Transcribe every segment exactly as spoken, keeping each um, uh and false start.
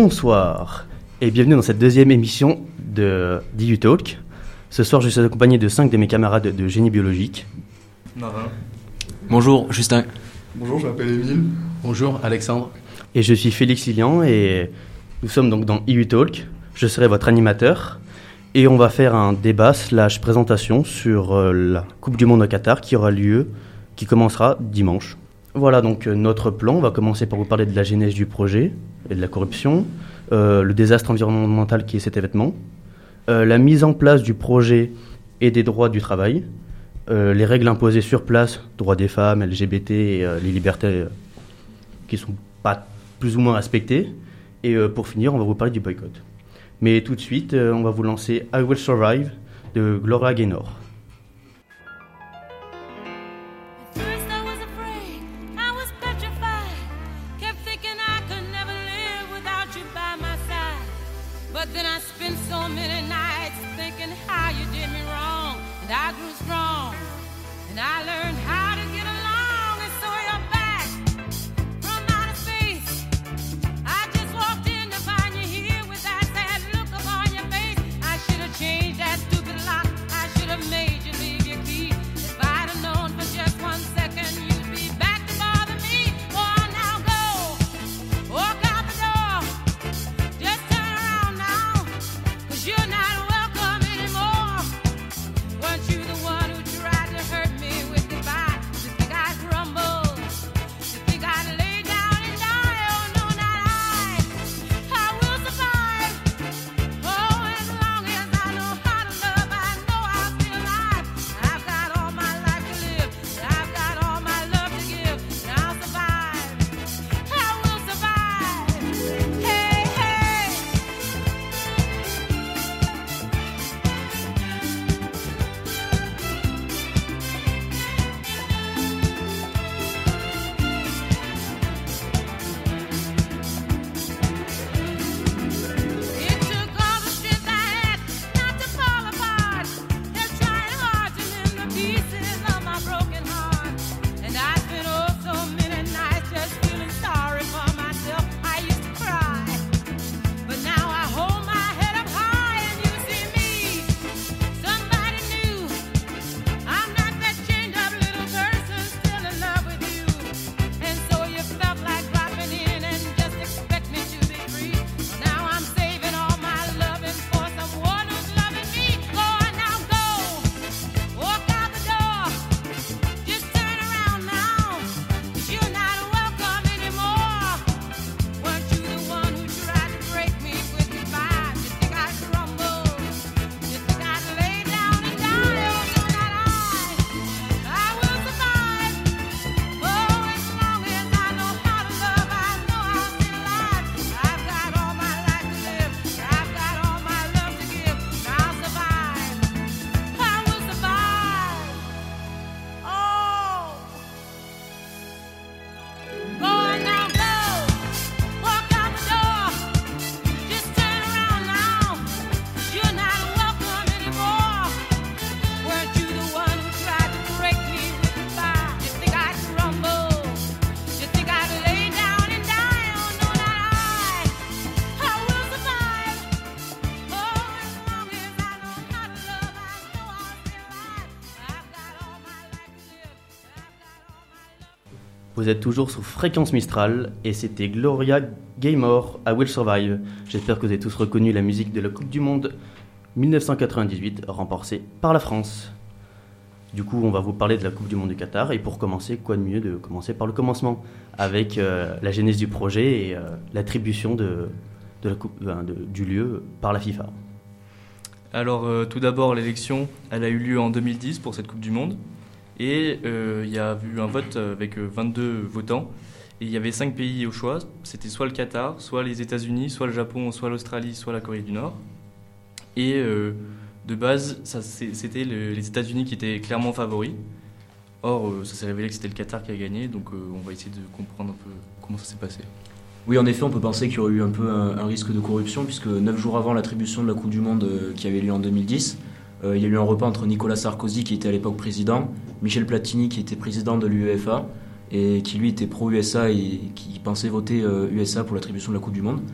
Bonsoir et bienvenue dans cette deuxième émission de d'E U Talk. Ce soir, je suis accompagné de cinq de mes camarades de génie biologique. Marin. Bonjour, Justin. Bonjour, je m'appelle Émile. Bonjour, Alexandre. Et je suis Félix Lilian et nous sommes donc dans E U Talk. Je serai votre animateur et on va faire un débat slash présentation sur euh, la Coupe du Monde au Qatar qui aura lieu, qui commencera dimanche. Voilà donc euh, notre plan. On va commencer par vous parler de la genèse du projet et de la corruption, euh, le désastre environnemental qui est cet événement, euh, la mise en place du projet et des droits du travail, euh, les règles imposées sur place, droits des femmes, L G B T et euh, les libertés euh, qui ne sont pas plus ou moins respectées. Et euh, pour finir, on va vous parler du boycott. Mais tout de suite, euh, on va vous lancer I Will Survive de Gloria Gaynor. Vous êtes toujours sous Fréquence Mistral et c'était Gloria Gaynor, I Will Survive. J'espère que vous avez tous reconnu la musique de la Coupe du Monde dix-neuf cent quatre-vingt-dix-huit remportée par la France. Du coup, on va vous parler de la Coupe du Monde du Qatar et pour commencer, quoi de mieux de commencer par le commencement avec euh, la genèse du projet et euh, l'attribution de, de la coupe, euh, de, du lieu par la FIFA. Alors euh, tout d'abord, l'élection, elle a eu lieu en deux mille dix pour cette Coupe du Monde. Et euh, il y a eu un vote avec vingt-deux votants. Et il y avait cinq pays au choix. C'était soit le Qatar, soit les États-Unis, soit le Japon, soit l'Australie, soit la Corée du Nord. Et euh, de base, ça, c'était le, les États-Unis qui étaient clairement favoris. Or, euh, ça s'est révélé que c'était le Qatar qui a gagné. Donc euh, on va essayer de comprendre un peu comment ça s'est passé. Oui, en effet, on peut penser qu'il y aurait eu un peu un, un risque de corruption, puisque neuf jours avant l'attribution de la Coupe du Monde euh, qui avait lieu en deux mille dix, euh, il y a eu un repas entre Nicolas Sarkozy, qui était à l'époque président, Michel Platini, qui était président de l'UEFA, et qui lui était pro-U S A et qui pensait voter euh, U S A pour l'attribution de la Coupe du Monde.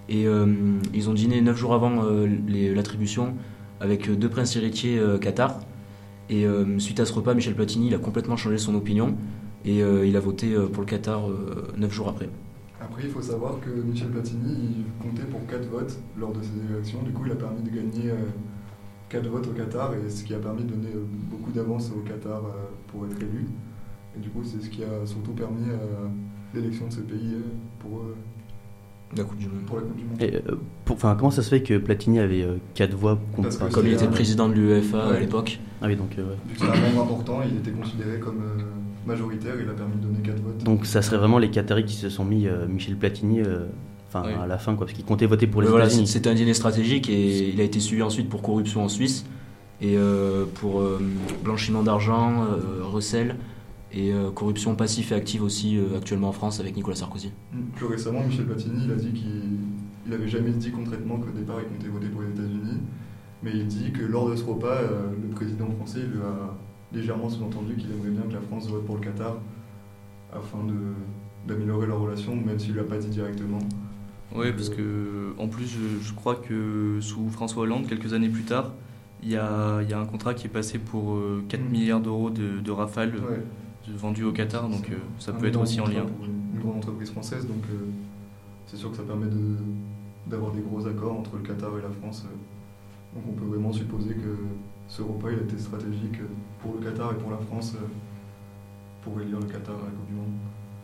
Et euh, ils ont dîné neuf jours avant euh, les, l'attribution avec deux princes héritiers euh, Qatar. Et euh, suite à ce repas, Michel Platini il a complètement changé son opinion et euh, il a voté pour le Qatar euh, neuf jours après. Après, il faut savoir que Michel Platini il comptait pour quatre votes lors de ces élections. Du coup, il a permis de gagner euh, quatre votes au Qatar, et ce qui a permis de donner euh, beaucoup d'avance au Qatar euh, pour être élu. Et du coup, c'est ce qui a surtout permis euh, l'élection de ce pays euh, pour, euh, la coupe du Monde. pour la Coupe du Monde. Et, euh, pour, comment ça se fait que Platini avait euh, quatre voix contre Parce que Comme il était un... président de l'U E F A ouais. à l'époque. Ah oui, donc... Euh, ouais. Vu que c'est un membre important, il était considéré comme euh, majoritaire, il a permis de donner quatre votes. Donc ça serait vraiment les Qataris qui se sont mis euh, Michel Platini euh, enfin, oui. à la fin, quoi, parce qu'ils comptaient voter pour les Mais voilà, États-Unis. c'était un dîner stratégique et il a été suivi ensuite pour corruption en Suisse et euh, pour euh, blanchiment d'argent, euh, recel et euh, corruption passive et active aussi euh, actuellement en France avec Nicolas Sarkozy. Plus récemment, Michel Platini il a dit qu'il n'avait jamais dit concrètement qu'au départ il comptait voter pour les États-Unis, mais il dit que lors de ce repas, euh, le président français lui a légèrement sous-entendu qu'il aimerait bien que la France vote pour le Qatar afin de, d'améliorer leurs relations, même s'il ne l'a pas dit directement. Oui, parce que en plus, je, je crois que sous François Hollande, quelques années plus tard, il y a, il y a un contrat qui est passé pour euh, quatre Mm. milliards d'euros de, de Rafale Ouais. euh, vendus au Qatar, donc euh, ça Un peut être énorme aussi en contrat lien. pour Une, une grande entreprise française, donc euh, c'est sûr que ça permet de, d'avoir des gros accords entre le Qatar et la France. euh. Donc on peut vraiment supposer que ce repas il a été stratégique pour le Qatar et pour la France euh, pour élire le Qatar à la Coupe du Monde.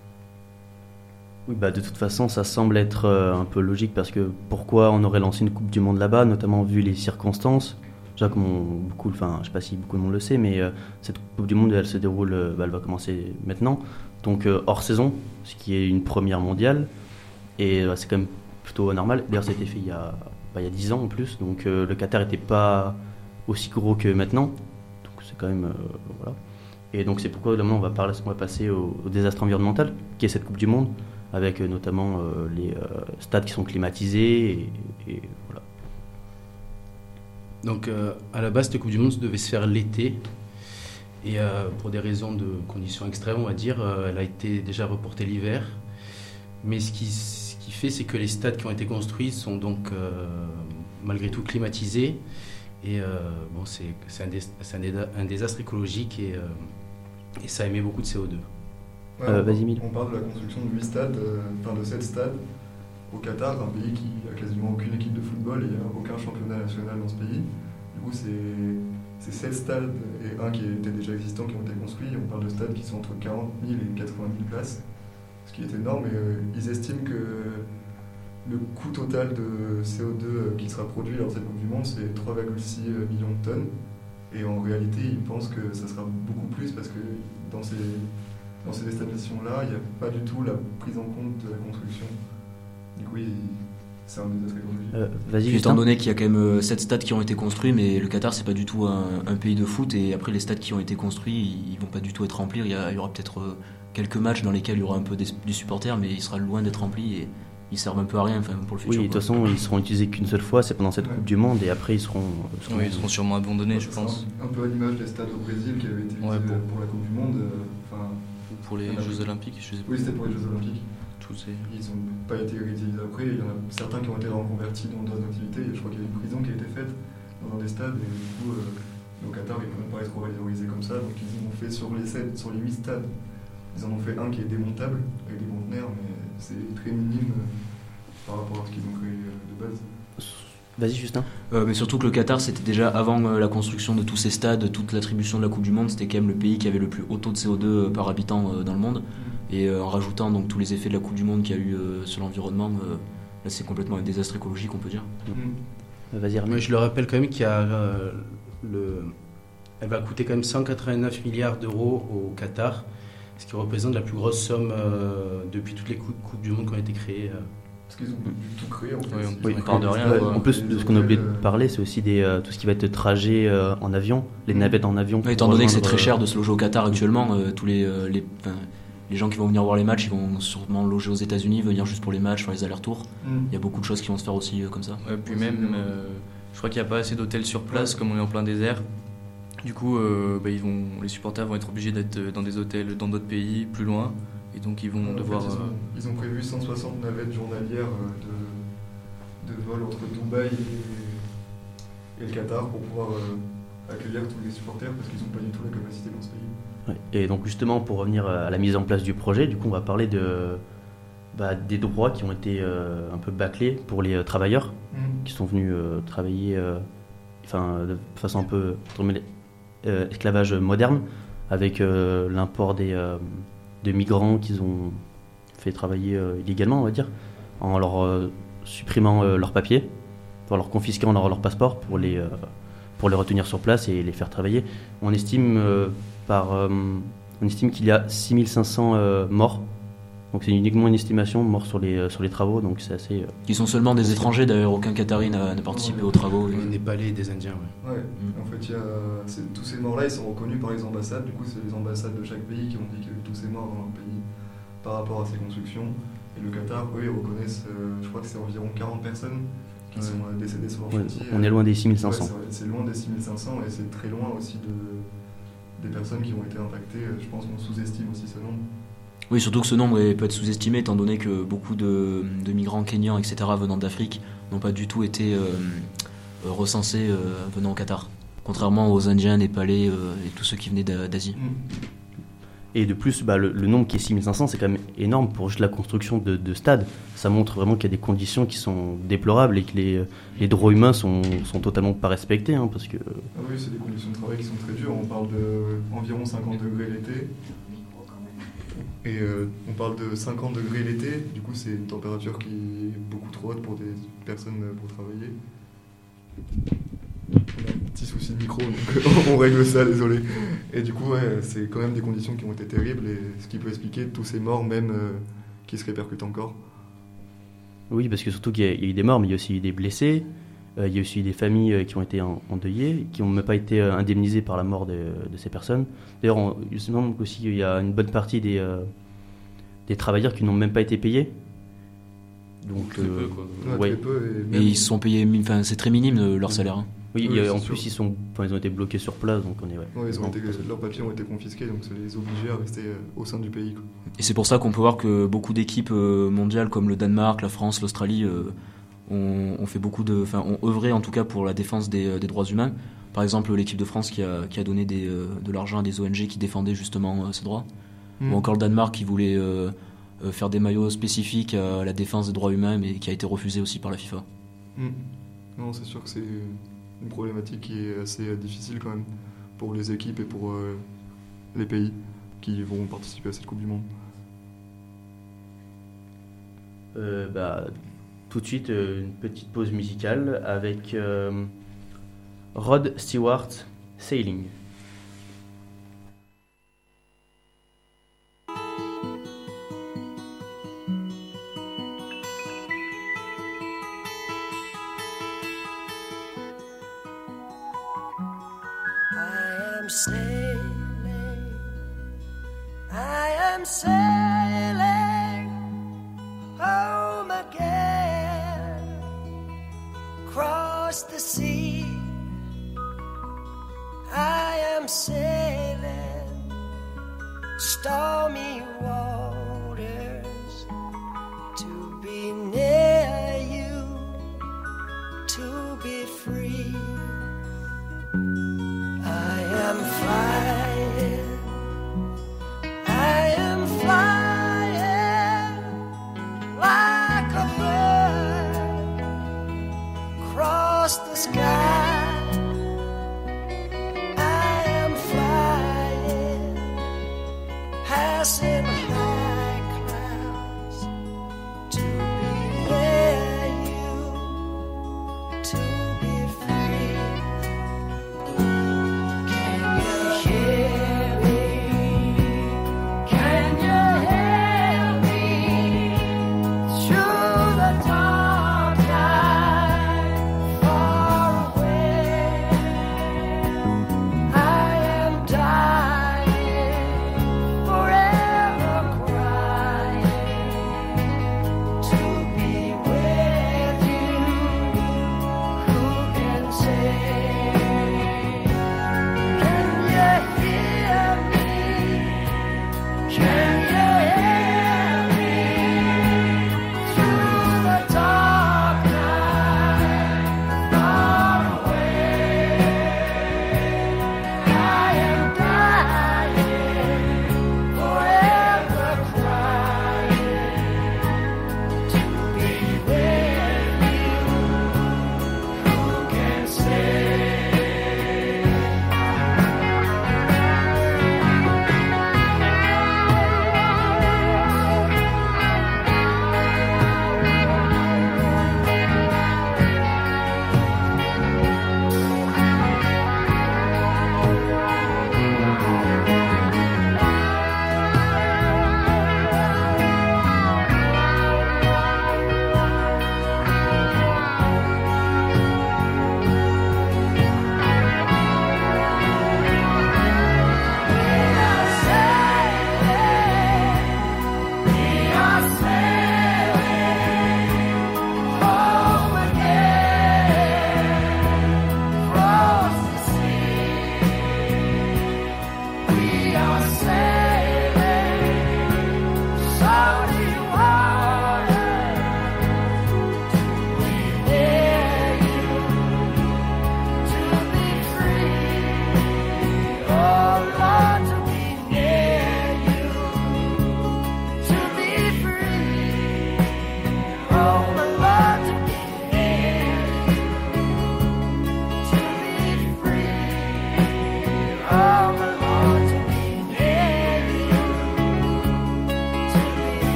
Oui, bah, de toute façon, ça semble être euh, un peu logique, parce que pourquoi on aurait lancé une Coupe du Monde là-bas, notamment vu les circonstances. Déjà, comme on, beaucoup, enfin, je sais pas si beaucoup de monde le sait, mais euh, cette Coupe du Monde, elle se déroule, euh, bah, elle va commencer maintenant, donc euh, hors saison, ce qui est une première mondiale, et euh, c'est quand même plutôt normal. D'ailleurs, ça a été fait il y a, bah, il y a dix ans en plus, donc euh, le Qatar n'était pas aussi gros que maintenant, donc c'est quand même, euh, voilà. Et donc c'est pourquoi maintenant on va, parler, on va passer au, au désastre environnemental, qui est cette Coupe du Monde, avec euh, notamment euh, les euh, stades qui sont climatisés, et, et voilà. Donc euh, à la base, cette Coupe du Monde devait se faire l'été, et euh, pour des raisons de conditions extrêmes, on va dire, euh, elle a été déjà reportée l'hiver. Mais ce qui, ce qui fait, c'est que les stades qui ont été construits sont donc euh, malgré tout climatisés, et euh, bon, c'est, c'est, un, dé, c'est un, dé, un désastre écologique, et, euh, et ça émet beaucoup de C O deux. Ouais, Euh, on, vas-y, Mille. on parle de la construction de huit stades, euh, enfin de sept stades au Qatar, un pays qui a quasiment aucune équipe de football et il n'y a aucun championnat national dans ce pays. Du coup, c'est, c'est sept stades et un qui était déjà existant qui ont été construits. On parle de stades qui sont entre quarante mille et quatre-vingt mille places, ce qui est énorme. Et euh, ils estiment que le coût total de C O deux qui sera produit lors de cette Coupe du Monde, c'est trois virgule six millions de tonnes. Et en réalité, ils pensent que ça sera beaucoup plus parce que dans ces, dans ces establishments-là, il n'y a pas du tout la prise en compte de la construction. Du coup, il- c'est un désastre écologique. Euh, vas-y, Puis, Justin. étant donné qu'il y a quand même sept stades qui ont été construits, mais le Qatar c'est pas du tout un, un pays de foot, et après les stades qui ont été construits, ils, ils vont pas du tout être remplis. Il y, a, il y aura peut-être euh, quelques matchs dans lesquels il y aura un peu des, du supporters, mais il sera loin d'être rempli et ils servent un peu à rien, enfin, pour le Oui, futur. de toute quoi. façon, ils seront utilisés qu'une seule fois, c'est pendant cette Ouais. Coupe du Monde, et après ils seront. seront- Oui, ils seront sûrement abandonnés, Ouais, je ça pense. sera Un, un peu à l'image des stades au Brésil qui avaient été utilisés Ouais, pour- pour la Coupe du Monde. euh, Enfin, Ou pour les Ah, Jeux oui. Olympiques, je sais pas. oui, c'était pour les Jeux Olympiques. Tous ces... Ils n'ont pas été réutilisés après. Il y en a certains qui ont été reconvertis dans d'autres activités. Et je crois qu'il y a une prison qui a été faite dans un des stades. Et du coup, euh, au Qatar, ils ne pourront pas être valorisés comme ça. Donc ils ont fait sur les sept, sur les huit stades, ils en ont fait un qui est démontable avec des conteneurs, mais c'est très minime euh, par rapport à ce qu'ils ont créé euh, de base. Vas-y, Justin. Euh, mais surtout que le Qatar, c'était déjà avant euh, la construction de tous ces stades, toute l'attribution de la Coupe du Monde, c'était quand même le pays qui avait le plus haut taux de C O deux par habitant euh, dans le monde. Et euh, en rajoutant donc tous les effets de la Coupe du Monde qu'il y a eu euh, sur l'environnement, euh, là c'est complètement un désastre écologique, on peut dire. Mm. Euh, Vas-y, Hermine. Mais je le rappelle quand même qu'il y a euh, le, elle va coûter quand même cent quatre-vingt-neuf milliards d'euros au Qatar, ce qui représente la plus grosse somme euh, depuis toutes les cou- coupes du monde qui ont été créées. euh. Parce qu'ils ont dû tout créer en fait. Oui, on- Ils Oui, ont on part créé de des rien, stades, quoi. En plus, des de ce qu'on a oublié de hôtels, euh, parler, c'est aussi des, euh, tout ce qui va être trajet euh, en avion, les Mm. navettes en avion. Ouais, pour étant donné que c'est rejoindre, très cher euh, de se loger au Qatar actuellement, euh, tous les, euh, les, enfin, les gens qui vont venir voir les matchs, ils vont sûrement loger aux États-Unis, venir juste pour les matchs, faire les allers-retours. mm. Il y a beaucoup de choses qui vont se faire aussi euh, comme ça. Ouais, puis Ouais, c'est même, bien. euh, je crois qu'il n'y a pas assez d'hôtels sur place, Ouais. comme on est en plein désert. Du coup, euh, bah, ils vont, les supporters vont être obligés d'être dans des hôtels dans d'autres pays, plus loin. Et donc, ils vont En fait, devoir... ils, ont, euh, ils ont prévu cent soixante navettes journalières euh, vol entre Dubaï et, et le Qatar pour pouvoir euh, accueillir tous les supporters parce qu'ils n'ont pas du tout la capacité dans ce pays. Ouais. Et donc justement, pour revenir à la mise en place du projet, du coup, on va parler de, bah, des droits qui ont été euh, un peu bâclés pour les euh, travailleurs mmh. qui sont venus euh, travailler euh, enfin, de façon un peu euh, esclavage moderne, avec euh, l'import des, euh, de migrants qu'ils ont fait travailler euh, illégalement, on va dire, en leur euh, supprimant euh, leurs papiers, en leur confisquant leur, leur passeport pour les, euh, pour les retenir sur place et les faire travailler. On estime, euh, par, euh, on estime qu'il y a six mille cinq cents euh, morts. Donc c'est uniquement une estimation de morts sur les, euh, sur les travaux, donc c'est assez... Euh... Qui sont seulement des étrangers, d'ailleurs aucun Qatari n'a, n'a participé aux travaux. Des Népalais et des Indiens, ouais. Ouais, mmh. En fait, il y a, c'est, tous ces morts-là, ils sont reconnus par les ambassades. Du coup, c'est les ambassades de chaque pays qui ont dit qu'il y avait tous ces morts dans leur pays par rapport à ces constructions. Et le Qatar, eux, ils reconnaissent, euh, je crois que c'est environ quarante personnes qui ouais. sont euh, décédées sur leur ouais, chantier. On est loin des six mille cinq cents. Ouais, c'est, c'est loin des six mille cinq cents et c'est très loin aussi de, des personnes qui ont été impactées. Je pense qu'on sous-estime aussi ce nombre. Oui, surtout que ce nombre peut être sous-estimé étant donné que beaucoup de, de migrants kenyans, et cetera, venant d'Afrique, n'ont pas du tout été euh, recensés euh, venant au Qatar, contrairement aux Indiens, Népalais euh, et tous ceux qui venaient d'Asie. Et de plus, bah, le, le nombre qui est six mille cinq cents, c'est quand même énorme pour juste la construction de, de stades. Ça montre vraiment qu'il y a des conditions qui sont déplorables et que les, les droits humains sont, sont totalement pas respectés. Hein, parce que... Ah oui, c'est des conditions de travail qui sont très dures. On parle d'environ cinquante degrés l'été. Et euh, on parle de cinquante degrés l'été, du coup c'est une température qui est beaucoup trop haute pour des personnes pour travailler. On a un petit souci de micro, donc on règle ça, désolé. Et du coup, ouais, c'est quand même des conditions qui ont été terribles, et ce qui peut expliquer tous ces morts, même euh, qui se répercutent encore. Oui, parce que surtout qu'il y a, il y a eu des morts, mais il y a aussi eu des blessés. Euh, il y a aussi des familles euh, qui ont été en, endeuillées, qui n'ont même pas été euh, indemnisées par la mort de, de ces personnes. D'ailleurs, on, il me semble aussi qu'il y a une bonne partie des, euh, des travailleurs qui n'ont même pas été payés. Donc, très euh, peu, quoi. Ouais, ouais. très peu, et, et ils sont payés, enfin, c'est très minime leur salaire. Hein. Oui, oui et en sûr. plus ils, sont, enfin, ils ont été bloqués sur place, donc on est... Ouais, ouais, ils ont été, leurs papiers ont été confisqués, donc ça les obligeait à rester euh, au sein du pays. Quoi. Et c'est pour ça qu'on peut voir que beaucoup d'équipes euh, mondiales comme le Danemark, la France, l'Australie euh, ont, ont fait beaucoup de, enfin, ont œuvré en tout cas pour la défense des, des droits humains. Par exemple, l'équipe de France qui a, qui a donné des, euh, de l'argent à des O N G qui défendaient justement euh, ces droits. Mmh. Ou encore le Danemark qui voulait euh, euh, faire des maillots spécifiques à la défense des droits humains, mais qui a été refusé aussi par la FIFA. Mmh. Non, c'est sûr que c'est une problématique qui est assez difficile quand même pour les équipes et pour euh, les pays qui vont participer à cette Coupe du Monde. Euh, bah, tout de suite, euh, une petite pause musicale avec euh, Rod Stewart, Sailing. Sailing, I am sailing home again, across the sea. I am sailing stormy waters to be near you, to be free. I am flying, I am flying like a bird across the sky. I am flying, passing high clouds to be near you, to be free. Through the dark night, far away.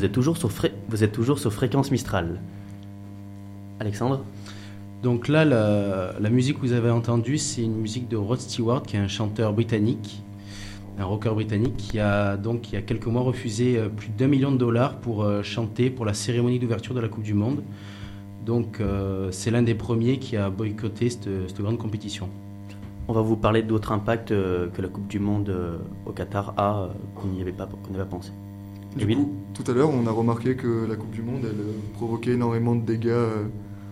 vous êtes toujours sur, fré- vous êtes toujours sur Fréquence Mistral. Alexandre ? Donc là, la, la musique que vous avez entendue, c'est une musique de Rod Stewart, qui est un chanteur britannique, un rocker britannique, qui a donc il y a quelques mois refusé euh, plus d'un million de dollars pour euh, chanter pour la cérémonie d'ouverture de la Coupe du Monde. Donc euh, c'est l'un des premiers qui a boycotté cette, cette grande compétition. On va vous parler d'autres impacts euh, que la Coupe du Monde euh, au Qatar a, euh, qu'on n'y avait pas, qu'on n'avait pas pensé. Du Émile ? coup, tout à l'heure, on a remarqué que la Coupe du Monde, elle euh, provoquait énormément de dégâts euh,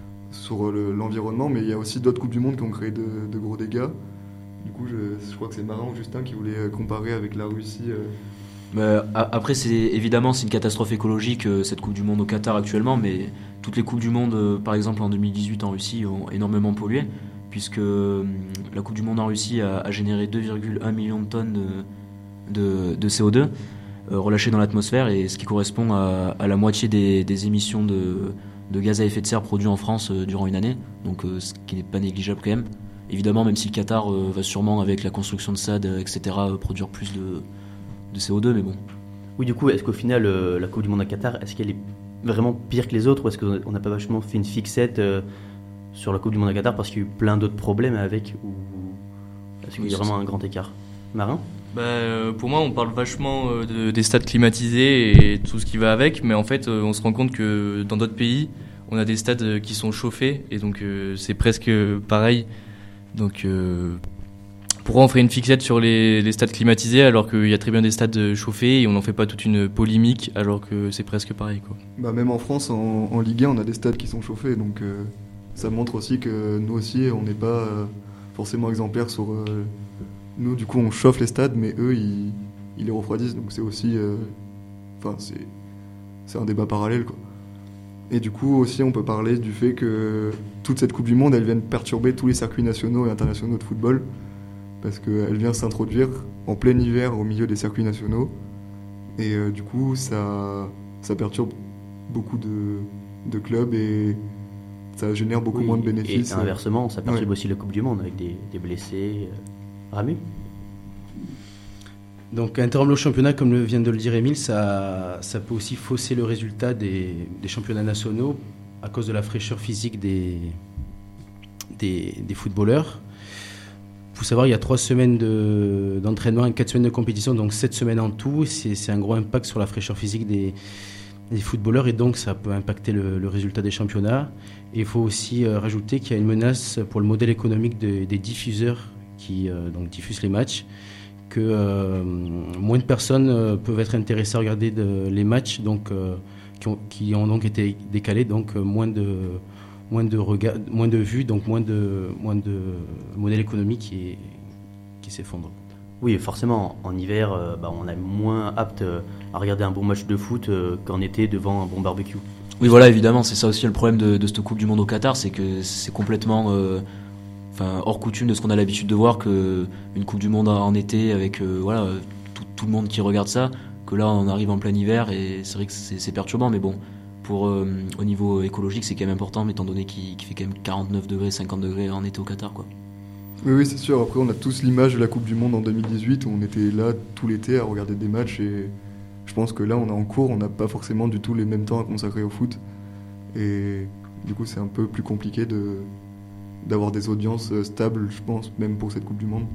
sur le- l'environnement, mais il y a aussi d'autres Coupes du Monde qui ont créé de, de gros dégâts. Du coup, je, je crois que c'est Marin ou Justin qui voulait euh, comparer avec la Russie. euh. Mais, a- après, c'est évidemment c'est une catastrophe écologique euh, cette Coupe du Monde au Qatar actuellement, mais toutes les Coupes du Monde, euh, par exemple en deux mille dix-huit en Russie, ont énormément pollué, puisque euh, la Coupe du Monde en Russie a, a généré deux virgule un millions de tonnes de, de, de C O deux euh, relâchées dans l'atmosphère, et ce qui correspond à, à la moitié des, des émissions de, de gaz à effet de serre produits en France euh, durant une année, donc euh, ce qui n'est pas négligeable quand même. Évidemment, même si le Qatar euh, va sûrement, avec la construction de stades, euh, et cetera, euh, produire plus de, de C O deux, mais bon. Oui, du coup, est-ce qu'au final, euh, la Coupe du Monde à Qatar, est-ce qu'elle est vraiment pire que les autres, ou est-ce qu'on n'a pas vachement fait une fixette euh, sur la Coupe du Monde à Qatar parce qu'il y a eu plein d'autres problèmes avec, ou est-ce qu'il y a Oui, vraiment c'est un grand écart ? Marin ? Bah, euh, pour moi, on parle vachement euh, de- des stades climatisés et tout ce qui va avec, mais en fait, euh, on se rend compte que dans d'autres pays, on a des stades euh, qui sont chauffés, et donc euh, c'est presque pareil. Donc, euh, pourquoi on ferait une fixette sur les, les stades climatisés alors qu'il y a très bien des stades euh, chauffés et on n'en fait pas toute une polémique alors que c'est presque pareil, quoi. Bah, même en France, en, en Ligue un, on a des stades qui sont chauffés, donc euh, ça montre aussi que nous aussi, on n'est pas euh, forcément exemplaires sur... euh, nous, du coup, on chauffe les stades, mais eux, ils, ils les refroidissent, donc c'est aussi... euh, Enfin, c'est, c'est un débat parallèle, quoi. Et du coup, aussi, on peut parler du fait que toute cette Coupe du Monde, elle vient de perturber tous les circuits nationaux et internationaux de football, parce qu'elle vient s'introduire en plein hiver au milieu des circuits nationaux, et euh, du coup, ça, ça perturbe beaucoup de, de clubs et ça génère beaucoup Oui, moins de bénéfices. Et inversement, ça perturbe Ouais. aussi la Coupe du Monde avec des, des blessés. euh. Rami ? Donc interrompre le championnat, comme le vient de le dire Émile, ça, ça peut aussi fausser le résultat des, des championnats nationaux à cause de la fraîcheur physique des, des, des footballeurs. Il faut savoir, il y a trois semaines de, d'entraînement et quatre semaines de compétition, donc sept semaines en tout. C'est, c'est un gros impact sur la fraîcheur physique des, des footballeurs, et donc ça peut impacter le, le résultat des championnats. Et il faut aussi euh, rajouter qu'il y a une menace pour le modèle économique de- des diffuseurs qui euh, donc, diffusent les matchs, que euh, moins de personnes euh, peuvent être intéressées à regarder de- les matchs, donc, euh, qui, ont, qui ont donc été décalés, donc euh, moins de, moins de, regard, moins de vues, donc moins de, moins de modèle économique qui, qui s'effondre. Oui, forcément, en hiver, euh, bah, on est moins apte euh, à regarder un bon match de foot euh, qu'en été devant un bon barbecue. Oui, voilà, évidemment, c'est ça aussi le problème de, de cette Coupe du Monde au Qatar, c'est que c'est complètement euh, enfin, hors coutume de ce qu'on a l'habitude de voir, que une Coupe du Monde en été avec euh, voilà, tout, tout le monde qui regarde ça, que là on arrive en plein hiver et c'est vrai que c'est, c'est perturbant, mais bon, pour, euh, au niveau écologique c'est quand même important, étant donné qu'il, qu'il fait quand même quarante-neuf degrés, cinquante degrés en été au Qatar, quoi. Oui, oui, c'est sûr. Après, on a tous l'image de la Coupe du Monde en deux mille dix-huit, où on était là tout l'été à regarder des matchs, et je pense que là, on est en cours, on n'a pas forcément du tout les mêmes temps à consacrer au foot, et du coup, c'est un peu plus compliqué de, d'avoir des audiences euh, stables, je pense, même pour cette Coupe du Monde.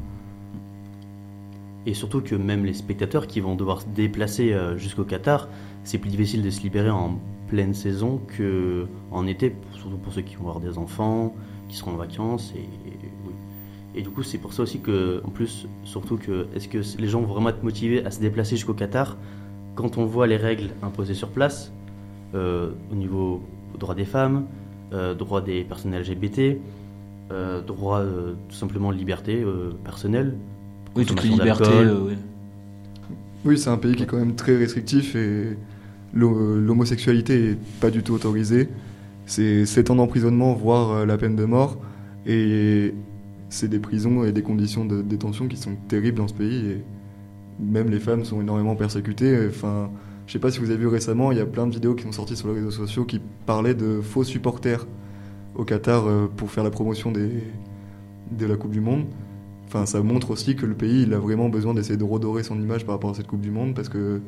Et surtout que même les spectateurs qui vont devoir se déplacer euh, jusqu'au Qatar, c'est plus difficile de se libérer en pleine saison qu'en été, surtout pour ceux qui vont avoir des enfants, qui seront en vacances. Et, et, oui. et du coup, c'est pour ça aussi que, en plus, surtout que, est-ce que les gens vont vraiment être motivés à se déplacer jusqu'au Qatar quand on voit les règles imposées sur place, euh, au niveau droit des femmes, euh, droit des personnes L G B T, euh, droit euh, tout simplement liberté euh, personnelle. Oui, toutes les consommation libertés, d'alcool. euh, oui. Oui, c'est un pays qui est quand même très restrictif, et l'ho- l'homosexualité est pas du tout autorisée. C'est sept ans d'emprisonnement, voire euh, la peine de mort, et c'est des prisons et des conditions de détention qui sont terribles dans ce pays, et même les femmes sont énormément persécutées. Enfin, je sais pas si vous avez vu récemment, il y a plein de vidéos qui sont sorties sur les réseaux sociaux qui parlaient de faux supporters au Qatar euh, pour faire la promotion des, de la Coupe du Monde. Enfin, ça montre aussi que le pays, il a vraiment besoin d'essayer de redorer son image par rapport à cette Coupe du Monde, parce que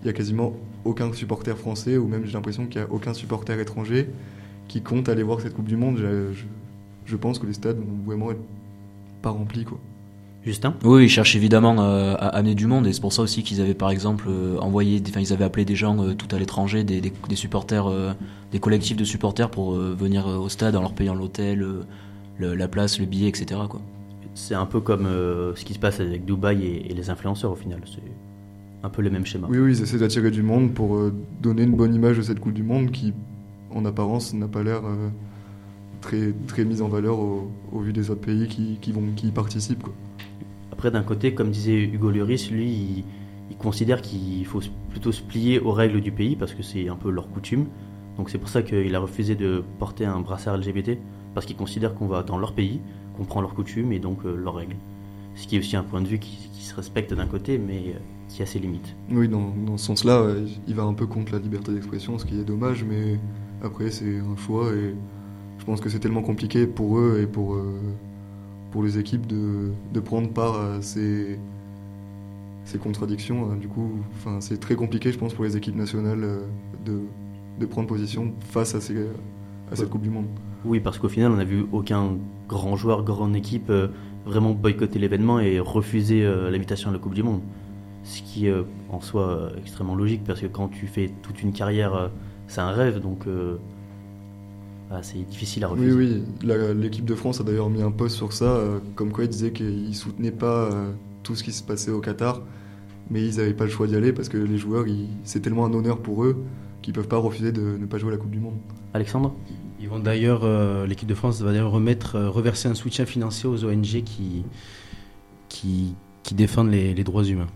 il y a quasiment aucun supporter français, ou même j'ai l'impression qu'il n'y a aucun supporter étranger qui compte aller voir cette Coupe du Monde. Je, je, je pense que les stades vont vraiment être pas remplis, quoi. Justin ? Oui, ils cherchent évidemment euh, à amener du monde, et c'est pour ça aussi qu'ils avaient par exemple euh, envoyé, enfin ils avaient appelé des gens euh, tout à l'étranger, des, des, des supporters, euh, des collectifs de supporters pour euh, venir euh, au stade en leur payant l'hôtel, euh, le, la place, le billet, et cetera quoi. C'est un peu comme euh, ce qui se passe avec Dubaï et, et les influenceurs au final. C'est un peu le même schéma. Oui, oui, ils essaient d'attirer du monde pour euh, donner une bonne image de cette Coupe du Monde qui, en apparence, n'a pas l'air euh, très, très mise en valeur au, au vu des autres pays qui, qui, vont, qui y participent, quoi. Après, d'un côté, comme disait Hugo Lloris, lui, il, il considère qu'il faut plutôt se plier aux règles du pays parce que c'est un peu leur coutume. Donc c'est pour ça qu'il a refusé de porter un brassard L G B T, parce qu'il considère qu'on va dans leur pays, qu'on prend leurs coutumes et donc euh, leurs règles. Ce qui est aussi un point de vue qui, qui se respecte d'un côté, mais euh, qui a ses limites. Oui, dans, dans ce sens-là, euh, il va un peu contre la liberté d'expression, ce qui est dommage, mais après, c'est un choix et je pense que c'est tellement compliqué pour eux et pour... Euh, pour les équipes de, de prendre part à ces, ces contradictions. Du coup, enfin, c'est très compliqué, je pense, pour les équipes nationales de, de prendre position face à, ces, à cette Coupe du Monde. Oui, parce qu'au final, on n'a vu aucun grand joueur, grande équipe euh, vraiment boycotter l'événement et refuser euh, l'invitation à la Coupe du Monde. Ce qui est euh, en soi euh, extrêmement logique, parce que quand tu fais toute une carrière, euh, c'est un rêve, donc... Euh, Ah, c'est difficile à refuser. Oui, oui. La, l'équipe de France a d'ailleurs mis un post sur ça, euh, comme quoi ils disaient qu'ils ne soutenaient pas euh, tout ce qui se passait au Qatar, mais ils n'avaient pas le choix d'y aller parce que les joueurs, ils, c'est tellement un honneur pour eux qu'ils ne peuvent pas refuser de ne pas jouer à la Coupe du Monde. Alexandre ? Ils vont d'ailleurs, euh, l'équipe de France va d'ailleurs remettre, euh, reverser un soutien financier aux O N G qui, qui, qui défendent les, les droits humains.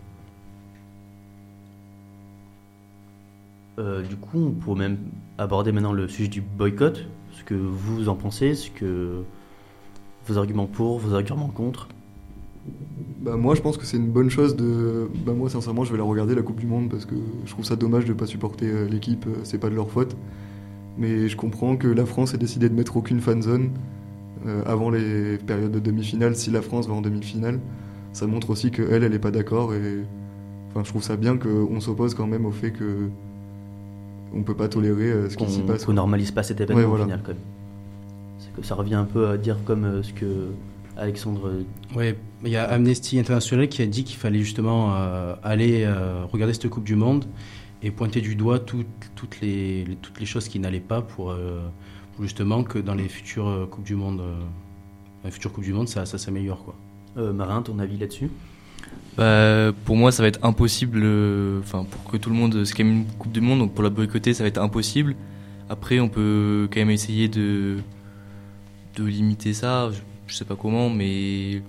Euh, du coup, on pourrait même aborder maintenant le sujet du boycott. Ce que vous en pensez, ce que vos arguments pour, vos arguments contre. Bah moi, je pense que c'est une bonne chose de. Bah moi, sincèrement, je vais la regarder la Coupe du Monde parce que je trouve ça dommage de ne pas supporter euh, l'équipe. Euh, c'est pas de leur faute. Mais je comprends que la France ait décidé de mettre aucune fan zone euh, avant les périodes de demi-finale. Si la France va en demi-finale, ça montre aussi qu'elle, elle n'est pas d'accord. Et enfin, je trouve ça bien qu'on s'oppose quand même au fait que on peut pas tolérer euh, ce qui qu'on, s'y passe. Qu'on normalise pas cet événement ouais, voilà. au final, quand même. C'est que ça revient un peu à dire comme euh, ce que Alexandre. Oui, il y a Amnesty International qui a dit qu'il fallait justement euh, aller euh, regarder cette Coupe du Monde et pointer du doigt tout, toutes, les, les, toutes les choses qui n'allaient pas pour, euh, pour justement que dans les futures euh, Coupes du Monde, euh, les futures Coupes du Monde, ça, ça s'améliore, quoi. Euh, Marin, ton avis là-dessus ? Bah, pour moi, ça va être impossible. Enfin, euh, pour que tout le monde, c'est quand même une Coupe du Monde, donc pour la boycotter, ça va être impossible. Après, on peut quand même essayer de de limiter ça. Je, je sais pas comment, mais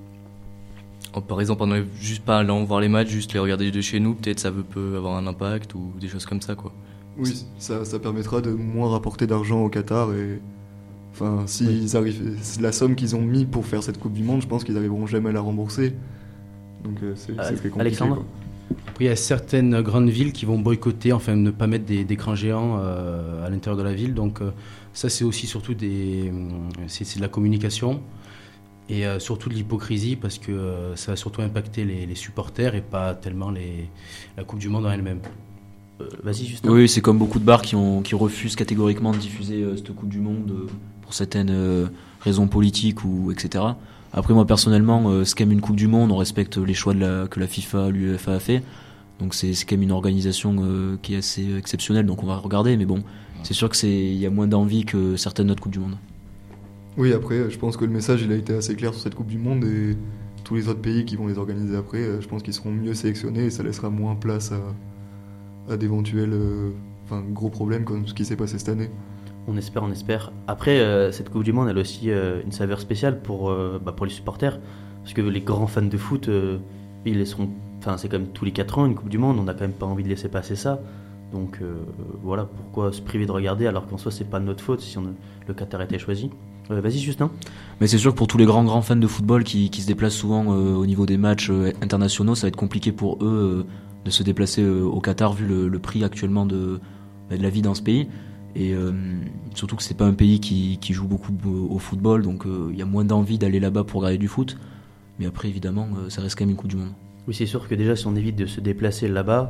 oh, par exemple, en juste pas allant voir les matchs, juste les regarder de chez nous, peut-être ça peut avoir un impact ou des choses comme ça, quoi. Oui, ça, ça permettra de moins rapporter d'argent au Qatar et enfin, s'ils oui. arrivent, la somme qu'ils ont mis pour faire cette Coupe du Monde, je pense qu'ils n'arriveront jamais à la rembourser. Donc euh, c'est, c'est très compliqué. Alexandre ? Quoi. Après, il y a certaines grandes villes qui vont boycotter, enfin ne pas mettre des, des écrans géants euh, à l'intérieur de la ville. Donc euh, ça, c'est aussi surtout des, c'est, c'est de la communication et euh, surtout de l'hypocrisie parce que euh, ça va surtout impacter les, les supporters et pas tellement les, la Coupe du Monde en elle-même. Euh, vas-y, Justin. Oui, c'est comme beaucoup de bars qui, ont, qui refusent catégoriquement de diffuser euh, cette Coupe du Monde euh, pour certaines euh, raisons politiques ou et cetera. Après, moi, personnellement, euh, c'est quand même une Coupe du Monde, on respecte les choix de la, que la FIFA, l'UEFA a fait. Donc c'est, c'est quand même une organisation euh, qui est assez exceptionnelle, donc on va regarder. Mais bon, c'est sûr qu'il y a moins d'envie que certaines autres Coupes du Monde. Oui, après, je pense que le message il a été assez clair sur cette Coupe du Monde et tous les autres pays qui vont les organiser après, je pense qu'ils seront mieux sélectionnés et ça laissera moins place à, à d'éventuels euh, enfin, gros problèmes comme ce qui s'est passé cette année. On espère, on espère. Après, euh, cette Coupe du Monde, elle a aussi euh, une saveur spéciale pour, euh, bah, pour les supporters. Parce que les grands fans de foot, euh, ils laisseront. Enfin, c'est quand même tous les quatre ans une Coupe du Monde. On n'a quand même pas envie de laisser passer ça. Donc euh, voilà, pourquoi se priver de regarder alors qu'en soi, c'est pas de notre faute si on a, le Qatar a été choisi. Euh, vas-y, Justin. Mais c'est sûr que pour tous les grands grands fans de football qui, qui se déplacent souvent euh, au niveau des matchs euh, internationaux, ça va être compliqué pour eux euh, de se déplacer euh, au Qatar vu le, le prix actuellement de, bah, de la vie dans ce pays. Et euh, surtout que c'est pas un pays qui, qui joue beaucoup au football, donc il euh, y a moins d'envie d'aller là-bas pour regarder du foot. Mais après, évidemment, euh, ça reste quand même une Coupe du Monde. Oui, c'est sûr que déjà, si on évite de se déplacer là-bas,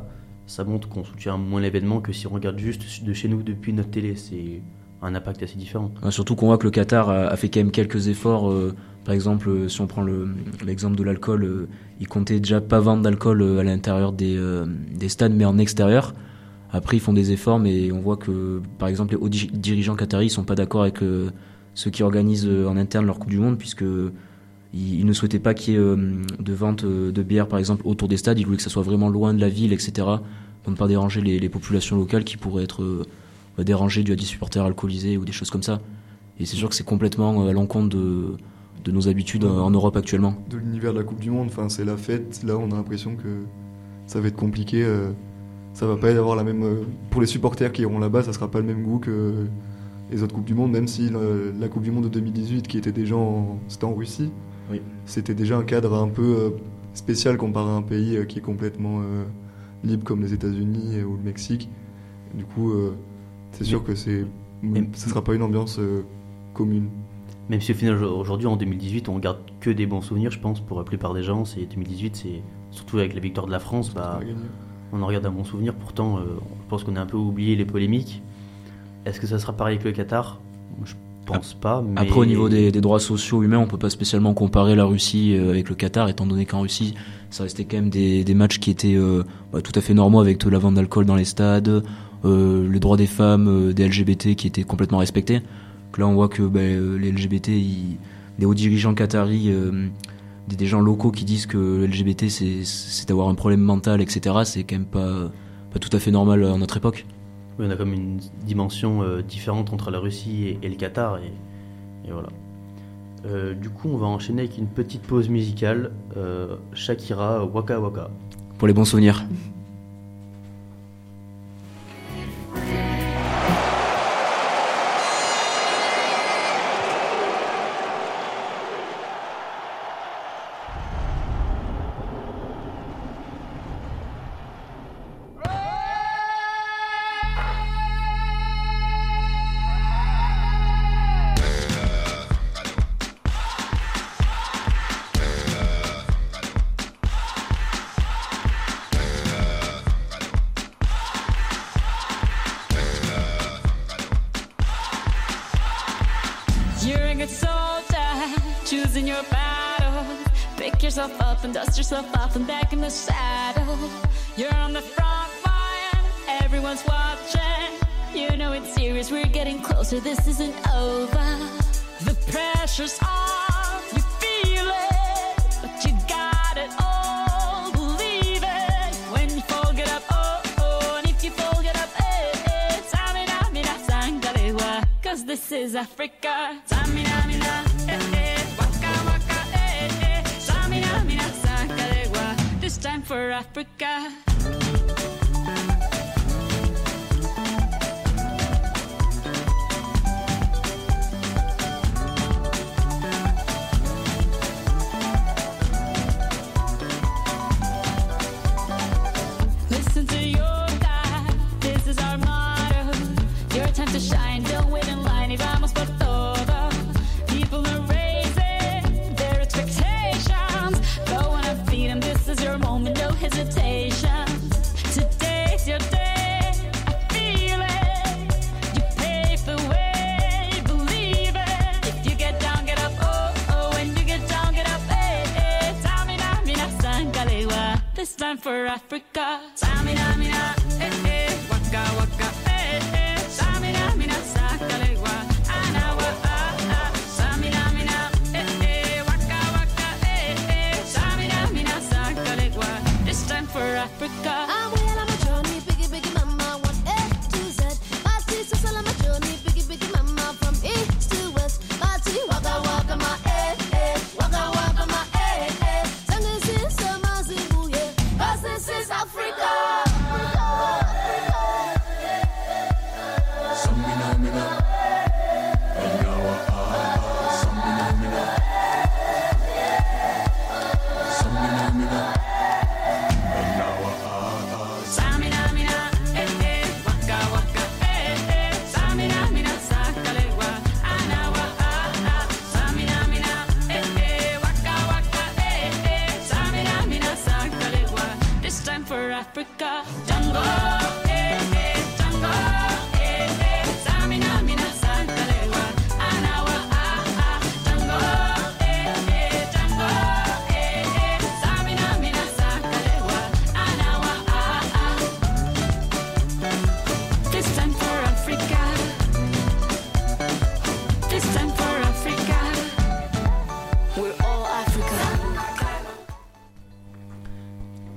ça montre qu'on soutient moins l'événement que si on regarde juste de chez nous depuis notre télé. C'est un impact assez différent. Ouais, surtout qu'on voit que le Qatar a, a fait quand même quelques efforts. Euh, par exemple, euh, si on prend le, l'exemple de l'alcool, euh, ils comptaient déjà pas vendre d'alcool euh, à l'intérieur des, euh, des stades, mais en extérieur. Après, ils font des efforts, mais on voit que, par exemple, les hauts di- dirigeants qataris ne sont pas d'accord avec euh, ceux qui organisent euh, en interne leur Coupe du Monde, puisque ils, ils ne souhaitaient pas qu'il y ait euh, de vente euh, de bière, par exemple, autour des stades. Ils voulaient que ça soit vraiment loin de la ville, et cetera, pour ne pas déranger les, les populations locales qui pourraient être euh, dérangées dû à des supporters alcoolisés ou des choses comme ça. Et c'est sûr que c'est complètement à l'encontre de, de nos habitudes en, en Europe actuellement. De l'univers de la Coupe du Monde, enfin, c'est la fête. Là, on a l'impression que ça va être compliqué. Euh, ça va pas y avoir la même. Euh, pour les supporters qui iront là-bas, ça sera pas le même goût que les autres Coupes du Monde, même si la, la Coupe du Monde de deux mille dix-huit, qui était déjà en, c'était en Russie, Oui. c'était déjà un cadre un peu euh, spécial comparé à un pays euh, qui est complètement euh, libre comme les États-Unis euh, ou le Mexique. Du coup, euh, c'est sûr que c'est, mais- ce sera pas une ambiance euh, commune. Même si au final, aujourd'hui, en deux mille dix-huit, on garde que des bons souvenirs, je pense, pour la plupart des gens. C'est deux mille dix-huit, c'est surtout avec la victoire de la France, bah, On va gagner. on en regarde un bon souvenir. Pourtant, euh, je pense qu'on a un peu oublié les polémiques. Est-ce que ça sera pareil avec le Qatar ? Je pense pas. Mais... Après, au niveau des, des droits sociaux humains, on peut pas spécialement comparer la Russie euh, avec le Qatar, étant donné qu'en Russie, ça restait quand même des, des matchs qui étaient euh, bah, tout à fait normaux, avec de la vente d'alcool dans les stades, euh, les droits des femmes, euh, des L G B T qui étaient complètement respectés. Donc là, on voit que bah, euh, les L G B T, ils, des hauts dirigeants qataris, euh, des, des gens locaux qui disent que le L G B T, c'est, c'est avoir un problème mental, et cetera, c'est quand même pas, pas tout à fait normal à notre époque. Oui, on a comme une dimension euh, différente entre la Russie et, et le Qatar. Et, et voilà. Euh, du coup, on va enchaîner avec une petite pause musicale. Euh, Shakira, Waka Waka. Pour les bons souvenirs. You're a good soldier, choosing your battle. Pick yourself up and dust yourself off and back in the saddle. You're on the front line, everyone's watching. You know it's serious, we're getting closer, this isn't over. The pressure's on, you feel it, but you got it all, believe it. When you fall, get up, oh, oh, and if you fall, get up, eh, eh. Samina, mina, sangalewa, cause this is Africa. Samina, mina, eh, eh, waka, waka, eh, eh. Samina, mina, sangalewa, this time for Africa. Listen to your God, this is our motto. Your time to shine, don't wait in line y vamos por todo. People are raising their expectations. Go on and feed them, this is your moment, no hesitation. Today's your day, I feel it. You pave the way, believe it. If you get down, get up, oh, oh. When you get down, get up, eh, eh. Tamina, mina, sangalewa, this time for Africa. Tamina, mina, eh, eh. Waka, waka, eh, eh. Tamina, mina, sangalewa, anawa, ah, ah. Tamina, mina, eh, eh. Waka, waka, eh, eh. Tamina, mina, sangalewa, this time for Africa. I'm well on my journey, biggie, biggie mama, one A to Z. My sister's all on my journey, biggie, biggie mama, from east to west. My tea, waka, waka, my eh, eh. Waka, waka, my eh, eh. Sangin' sin, sama, zimbabwe, cause this is Africa.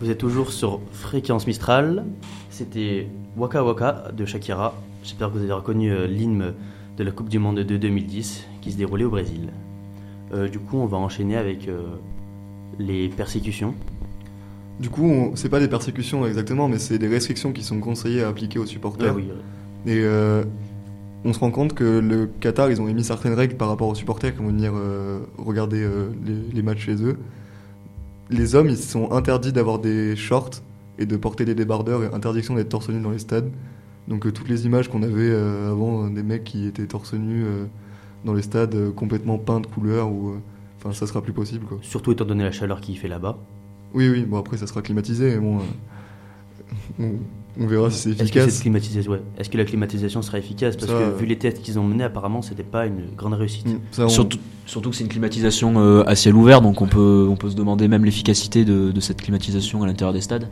Vous êtes toujours sur Fréquence Mistral. C'était Waka Waka de Shakira. J'espère que vous avez reconnu euh, l'hymne de la Coupe du Monde de deux mille dix qui se déroulait au Brésil. Euh, du coup, on va enchaîner avec euh, les persécutions. Du coup, on- c'est pas des persécutions exactement, mais c'est des restrictions qui sont conseillées à appliquer aux supporters. Ah oui, Et euh, on se rend compte que le Qatar, ils ont émis certaines règles par rapport aux supporters qui vont venir euh, regarder euh, les, les matchs chez eux. Les hommes, ils sont interdits d'avoir des shorts et de porter des débardeurs, et interdiction d'être torse nu dans les stades. Donc euh, toutes les images qu'on avait euh, avant, euh, des mecs qui étaient torse nu euh, dans les stades, euh, complètement peints de couleur, ou, euh, enfin ça sera plus possible, quoi. surtout étant donné la chaleur qu'il fait là-bas. Oui, oui, bon après ça sera climatisé, mais bon, euh, on, on verra si c'est Est-ce que, efficace. cette climatisation, ouais. Est-ce que la climatisation sera efficace? Parce Ça, que euh, vu les tests qu'ils ont menés, apparemment, c'était pas une grande réussite. Mm, ça, on- Surtout, surtout que c'est une climatisation euh, à ciel ouvert, donc on peut, on peut se demander même l'efficacité de, de cette climatisation à l'intérieur des stades.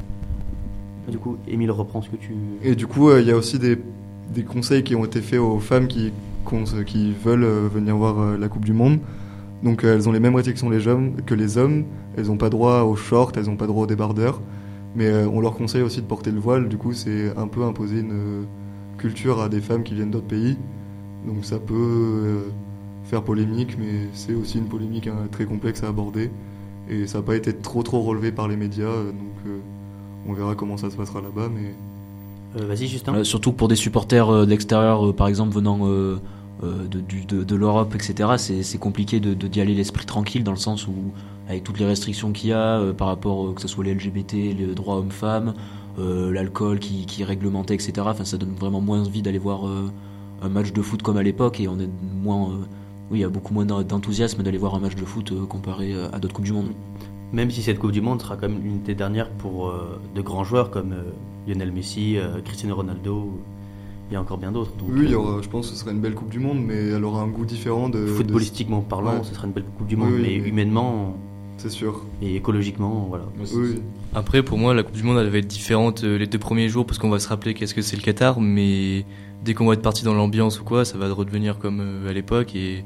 Du coup, Émile, reprends ce que tu... Et du coup, euh, il y a aussi des, des conseils qui ont été faits aux femmes qui, qu'on- qui veulent euh, venir voir euh, la Coupe du Monde. Donc euh, elles ont les mêmes restrictions les hommes, que les hommes. Elles n'ont pas droit aux shorts, elles n'ont pas droit aux débardeurs. Mais euh, on leur conseille aussi de porter le voile. Du coup, c'est un peu imposer une euh, culture à des femmes qui viennent d'autres pays. Donc ça peut euh, faire polémique, mais c'est aussi une polémique hein, très complexe à aborder. Et ça n'a pas été trop trop relevé par les médias. euh, donc euh, on verra comment ça se passera là-bas. Mais Euh, vas-y, Justin. Euh, surtout que pour des supporters euh, de l'extérieur, euh, par exemple venant euh, euh, de, du- de, de l'Europe, et cetera, c'est, c'est compliqué de, de, d'y aller l'esprit tranquille, dans le sens où, avec toutes les restrictions qu'il y a, euh, par rapport euh, que ce soit les L G B T, les droits hommes-femmes, euh, l'alcool qui, qui est réglementé, et cetera, enfin, ça donne vraiment moins envie d'aller voir euh, un match de foot comme à l'époque, et on est moins, euh, oui, il y a beaucoup moins d'en- d'enthousiasme d'aller voir un match de foot euh, comparé euh, à d'autres Coupes du Monde. Même si cette Coupe du Monde sera comme une des dernières pour euh, de grands joueurs comme euh, Lionel Messi, euh, Cristiano Ronaldo, il y a encore bien d'autres. Donc, oui, il y euh, aura- je pense que ce sera une belle Coupe du Monde, mais elle aura un goût différent de. de- footballistiquement parlant, Ouais. ce sera une belle Coupe du Monde, Oui, mais mais- humainement C'est sûr. et écologiquement, voilà. Oui, Après, pour moi, la Coupe du Monde, elle va être différente euh, les deux premiers jours parce qu'on va se rappeler qu'est-ce que c'est le Qatar, mais dès qu'on va être parti dans l'ambiance ou quoi, ça va redevenir comme euh, à l'époque et,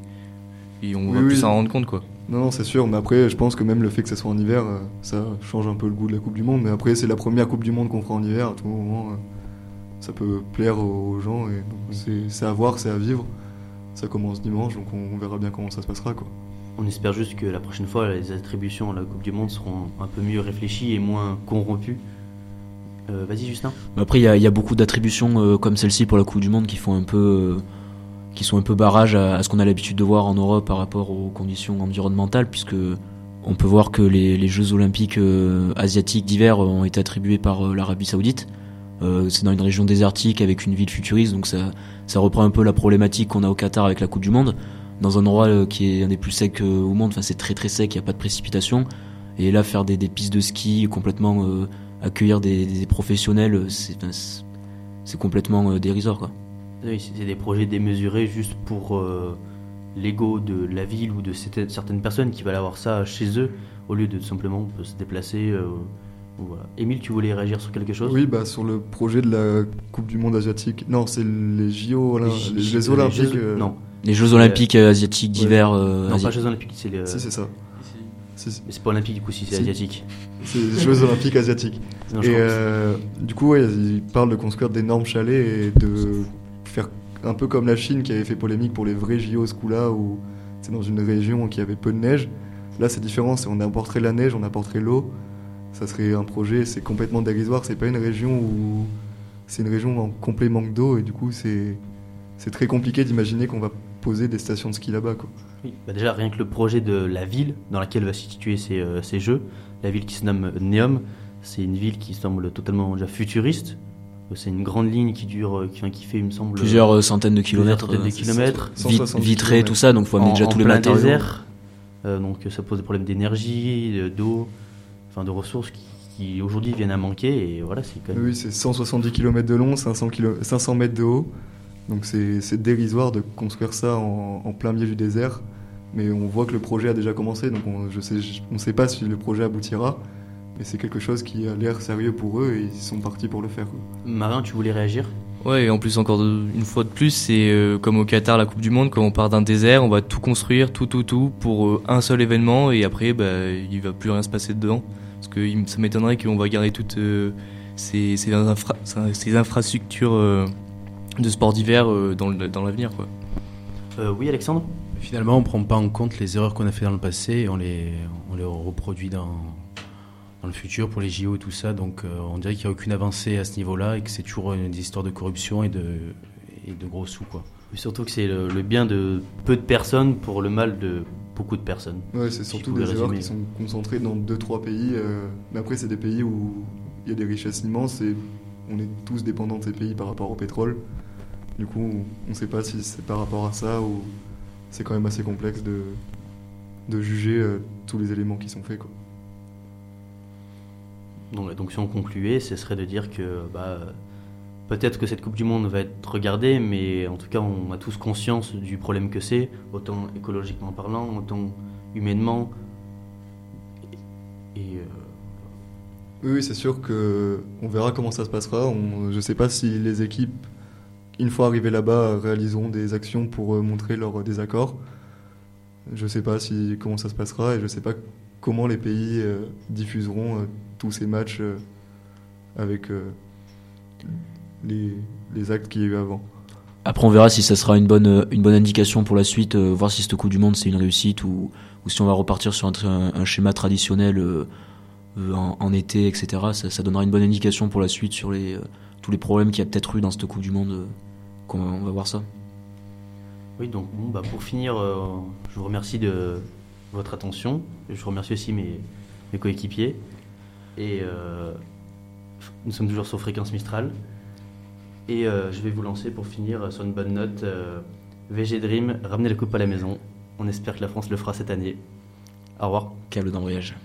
et on Oui, va plus oui. s'en rendre compte, quoi. non, non, c'est sûr. Mais après, je pense que même le fait que ça soit en hiver, euh, ça change un peu le goût de la Coupe du Monde. Mais après, c'est la première Coupe du Monde qu'on fera en hiver. À tout moment, euh, ça peut plaire aux gens. Et donc, c'est, c'est à voir, c'est à vivre. Ça commence dimanche, donc on, on verra bien comment ça se passera, quoi. On espère juste que la prochaine fois, les attributions à la Coupe du Monde seront un peu mieux réfléchies et moins corrompues. Euh, vas-y, Justin. Mais après, il y a, il y a beaucoup d'attributions euh, comme celle-ci pour la Coupe du Monde qui font un peu, euh, qui sont un peu barrage à, à ce qu'on a l'habitude de voir en Europe par rapport aux conditions environnementales, puisque on peut voir que les, les Jeux Olympiques euh, asiatiques d'hiver ont été attribués par euh, l'Arabie Saoudite. Euh, c'est dans une région désertique avec une ville futuriste, donc ça, ça reprend un peu la problématique qu'on a au Qatar avec la Coupe du Monde, dans un endroit euh, qui est un des plus secs euh, au monde. Enfin, c'est très très sec, il n'y a pas de précipitation. Et là, faire des, des pistes de ski, complètement euh, accueillir des, des professionnels, c'est, enfin, c'est, c'est complètement euh, dérisoire, quoi. Oui, c'est c'est des projets démesurés juste pour euh, l'ego de la ville ou de certaines certaines personnes qui veulent avoir ça chez eux au lieu de simplement se déplacer. euh, ou voilà. Émile, tu voulais réagir sur quelque chose? Oui, bah, sur le projet de la Coupe du Monde asiatique. Non, c'est les J O, là, les, J- Jeux Olympiques. Jeux- euh, Non, Les Jeux Olympiques euh, asiatiques d'hiver. euh, non asi- pas Jeux Olympiques, c'est le. Si, c'est ça. Si, si. Mais c'est pas olympique du coup si c'est Si. asiatique. C'est les Jeux Olympiques asiatiques. Non, je Et crois que euh, du coup, ouais, ils parlent de construire d'énormes chalets et de faire un peu comme la Chine qui avait fait polémique pour les vrais J O ce coup-là, où c'est dans une région qui avait peu de neige. Là, c'est différent, c'est on apporterait la neige, on apporterait l'eau. Ça serait un projet, c'est complètement dérisoire. C'est pas une région où c'est une région en complet manque d'eau et du coup, c'est c'est très compliqué d'imaginer qu'on va poser des stations de ski là-bas, quoi. Oui, bah déjà rien que le projet de la ville dans laquelle va se situer ces, euh, ces jeux, la ville qui se nomme Neom, c'est une ville qui semble totalement déjà futuriste. Euh, C'est une grande ligne qui dure, euh, qui, enfin, qui fait, il me semble, Plusieurs euh, centaines de kilomètres. centaines de euh, kilomètres, cent vit- soixante-dix vitré, kilomètres. tout ça, donc faut amener en, déjà en tous les plein matériaux. désert. Euh, donc ça pose des problèmes d'énergie, de- d'eau, enfin de ressources qui, qui aujourd'hui viennent à manquer et voilà, c'est quand même. Oui, c'est cent soixante-dix kilomètres de long, cinq cents, kilo- cinq cents mètres de haut. Donc c'est c'est dérisoire de construire ça en, en plein milieu du désert. Mais on voit que le projet a déjà commencé, donc on je sais, je- on ne sait pas si le projet aboutira. Mais c'est quelque chose qui a l'air sérieux pour eux et ils sont partis pour le faire, quoi. Marin, tu voulais réagir? Ouais, et en plus, encore de- une fois de plus, c'est euh, comme au Qatar, la Coupe du Monde, quand on part d'un désert, on va tout construire, tout, tout, tout, pour euh, un seul événement, et après, bah, il va plus rien se passer dedans. Parce que il m- ça m'étonnerait qu'on va garder toutes euh, ces, ces, infra- ces infrastructures euh, de sport d'hiver euh, dans, le- dans l'avenir, quoi. Euh, oui, Alexandre ? Finalement, on ne prend pas en compte les erreurs qu'on a fait dans le passé et on les, on les reproduit dans, dans le futur pour les J O et tout ça. Donc euh, on dirait qu'il n'y a aucune avancée à ce niveau-là et que c'est toujours une, des histoires de corruption et de, et de gros sous, quoi. Et surtout que c'est le, le bien de peu de personnes pour le mal de beaucoup de personnes. Ouais, c'est Si surtout vous des pouvez erreurs résumer. qui sont concentrées dans deux trois pays. euh, mais après, c'est des pays où il y a des richesses immenses et on est tous dépendants de ces pays par rapport au pétrole. Du coup, on ne sait pas si c'est par rapport à ça ou c'est quand même assez complexe de, de juger euh, tous les éléments qui sont faits, quoi. Donc, donc si on concluait, ce serait de dire que bah, peut-être que cette Coupe du Monde va être regardée, mais en tout cas on a tous conscience du problème que c'est, autant écologiquement parlant, autant humainement. Et, et, euh, Oui, oui, c'est sûr que on verra comment ça se passera. On, je ne sais pas si les équipes, une fois arrivées là-bas, réaliseront des actions pour euh, montrer leur désaccord. Je ne sais pas si, comment ça se passera et je ne sais pas comment les pays euh, diffuseront euh, tous ces matchs euh, avec euh, les, les actes qu'il y a eu avant. Après, on verra si ça sera une bonne, une bonne indication pour la suite, euh, voir si cette Coupe du Monde c'est une réussite ou, ou si on va repartir sur un, un, un schéma traditionnel euh, euh, en, en été, et cetera. Ça, ça donnera une bonne indication pour la suite sur les, euh, tous les problèmes qu'il y a peut-être eu dans cette Coupe du Monde. Euh, qu'on, on va voir ça. oui, donc bon, bah, pour finir, euh, je vous remercie de votre attention. Je remercie aussi mes, mes coéquipiers. Et euh, nous sommes toujours sur Fréquence Mistral. Et euh, je vais vous lancer pour finir sur une bonne note. Euh, V G Dream, ramenez la coupe à la maison. On espère que la France le fera cette année. Au revoir. Câble d'embrayage.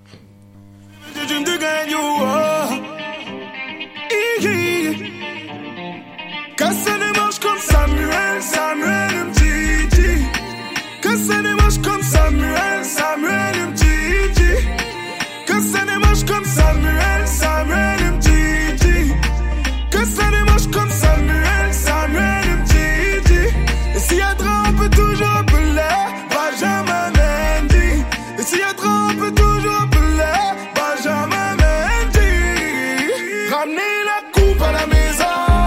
Que ça démarche comme Samuel, Samuel Mtiti. Que ça démarche comme Samuel, Samuel Mtiti. Que ça démarche comme Samuel, Samuel Mtiti. Que ça démarche comme Samuel, Samuel Mtiti. Et s'il y a trop, on peut toujours appeler Benjamin Mendy. Et s'il y a trop, on peut toujours appeler Benjamin Mendy. Ramenez la coupe à la maison.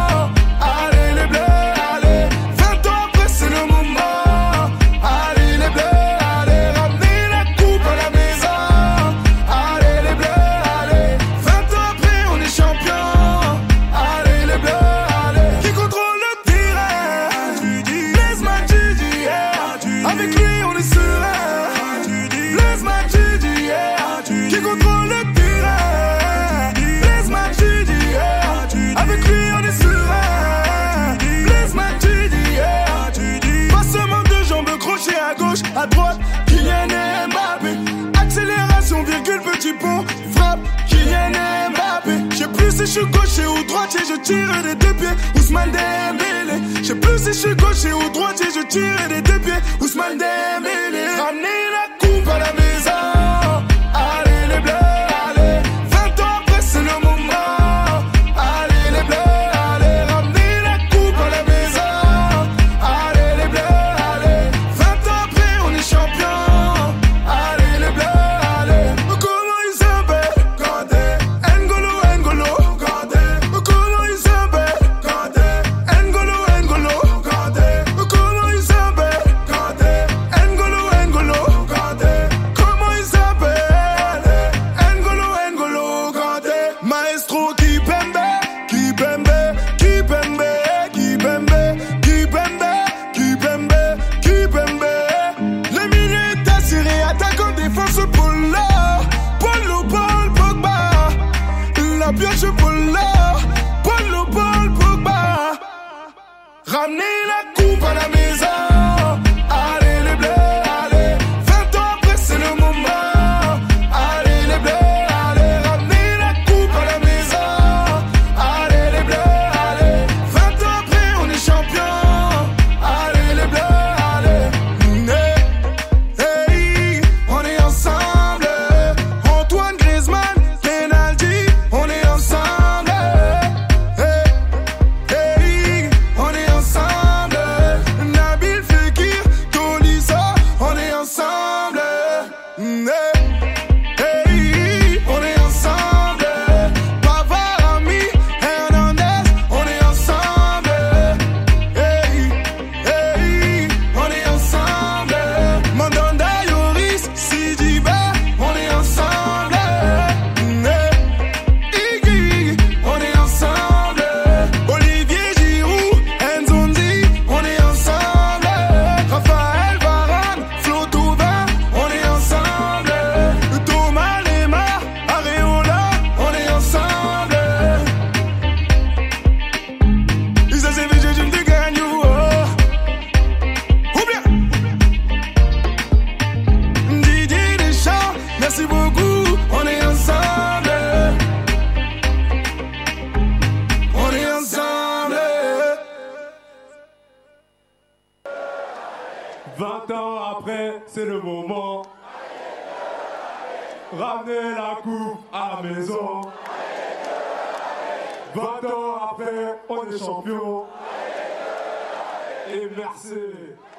À droite, Kylian Mbappé. Accélération, virgule, petit pont. Frappe, Kylian Mbappé. Je sais plus si je suis gaucher ou droitier, je tire des deux pieds. Ousmane Dembélé. Je sais plus si je suis gaucher ou droitier, je tire des deux pieds. Ousmane Dembélé. Ramenez la coupe à la maison. Allez les bleus, allez. vingt ans après, c'est le moment. Allez les bleus, allez. Ramenez la coupe à la maison. Allez les bleus. Champion, allez les bleus, allez. Comment ils s'appellent Kanté, N'Golo, N'Golo, Kanté. Comment ils s'appellent Kanté, N'Golo, N'Golo, Kanté. Comment ils s'appellent Kanté, N'Golo, N'Golo, Kanté. Comment ils s'appellent N'Golo, N'Golo, Kanté. Maestro Kipembe, Kipembe, Kipembe, Kipembe, Kipembe, Kipembe, Kipembe. Attaquant, défense, Polo, Polo, Paul, Pogba. La pioche, Polo, Polo, Paul, Pogba. Ramenez la coupe à la maison. Allez les bleus, allez. vingt ans après, c'est le moment. Allez les bleus, allez. Ramenez la coupe à la maison. Allez les bleus, allez. vingt ans après, on est champion. Allez les bleus, allez. Antoine Griezmann, penalty, on est ensemble. Hey, hey, on est ensemble. Nabil vingt ans après, c'est le moment. Ramener la coupe à la maison. vingt ans après, on est champion. Et merci.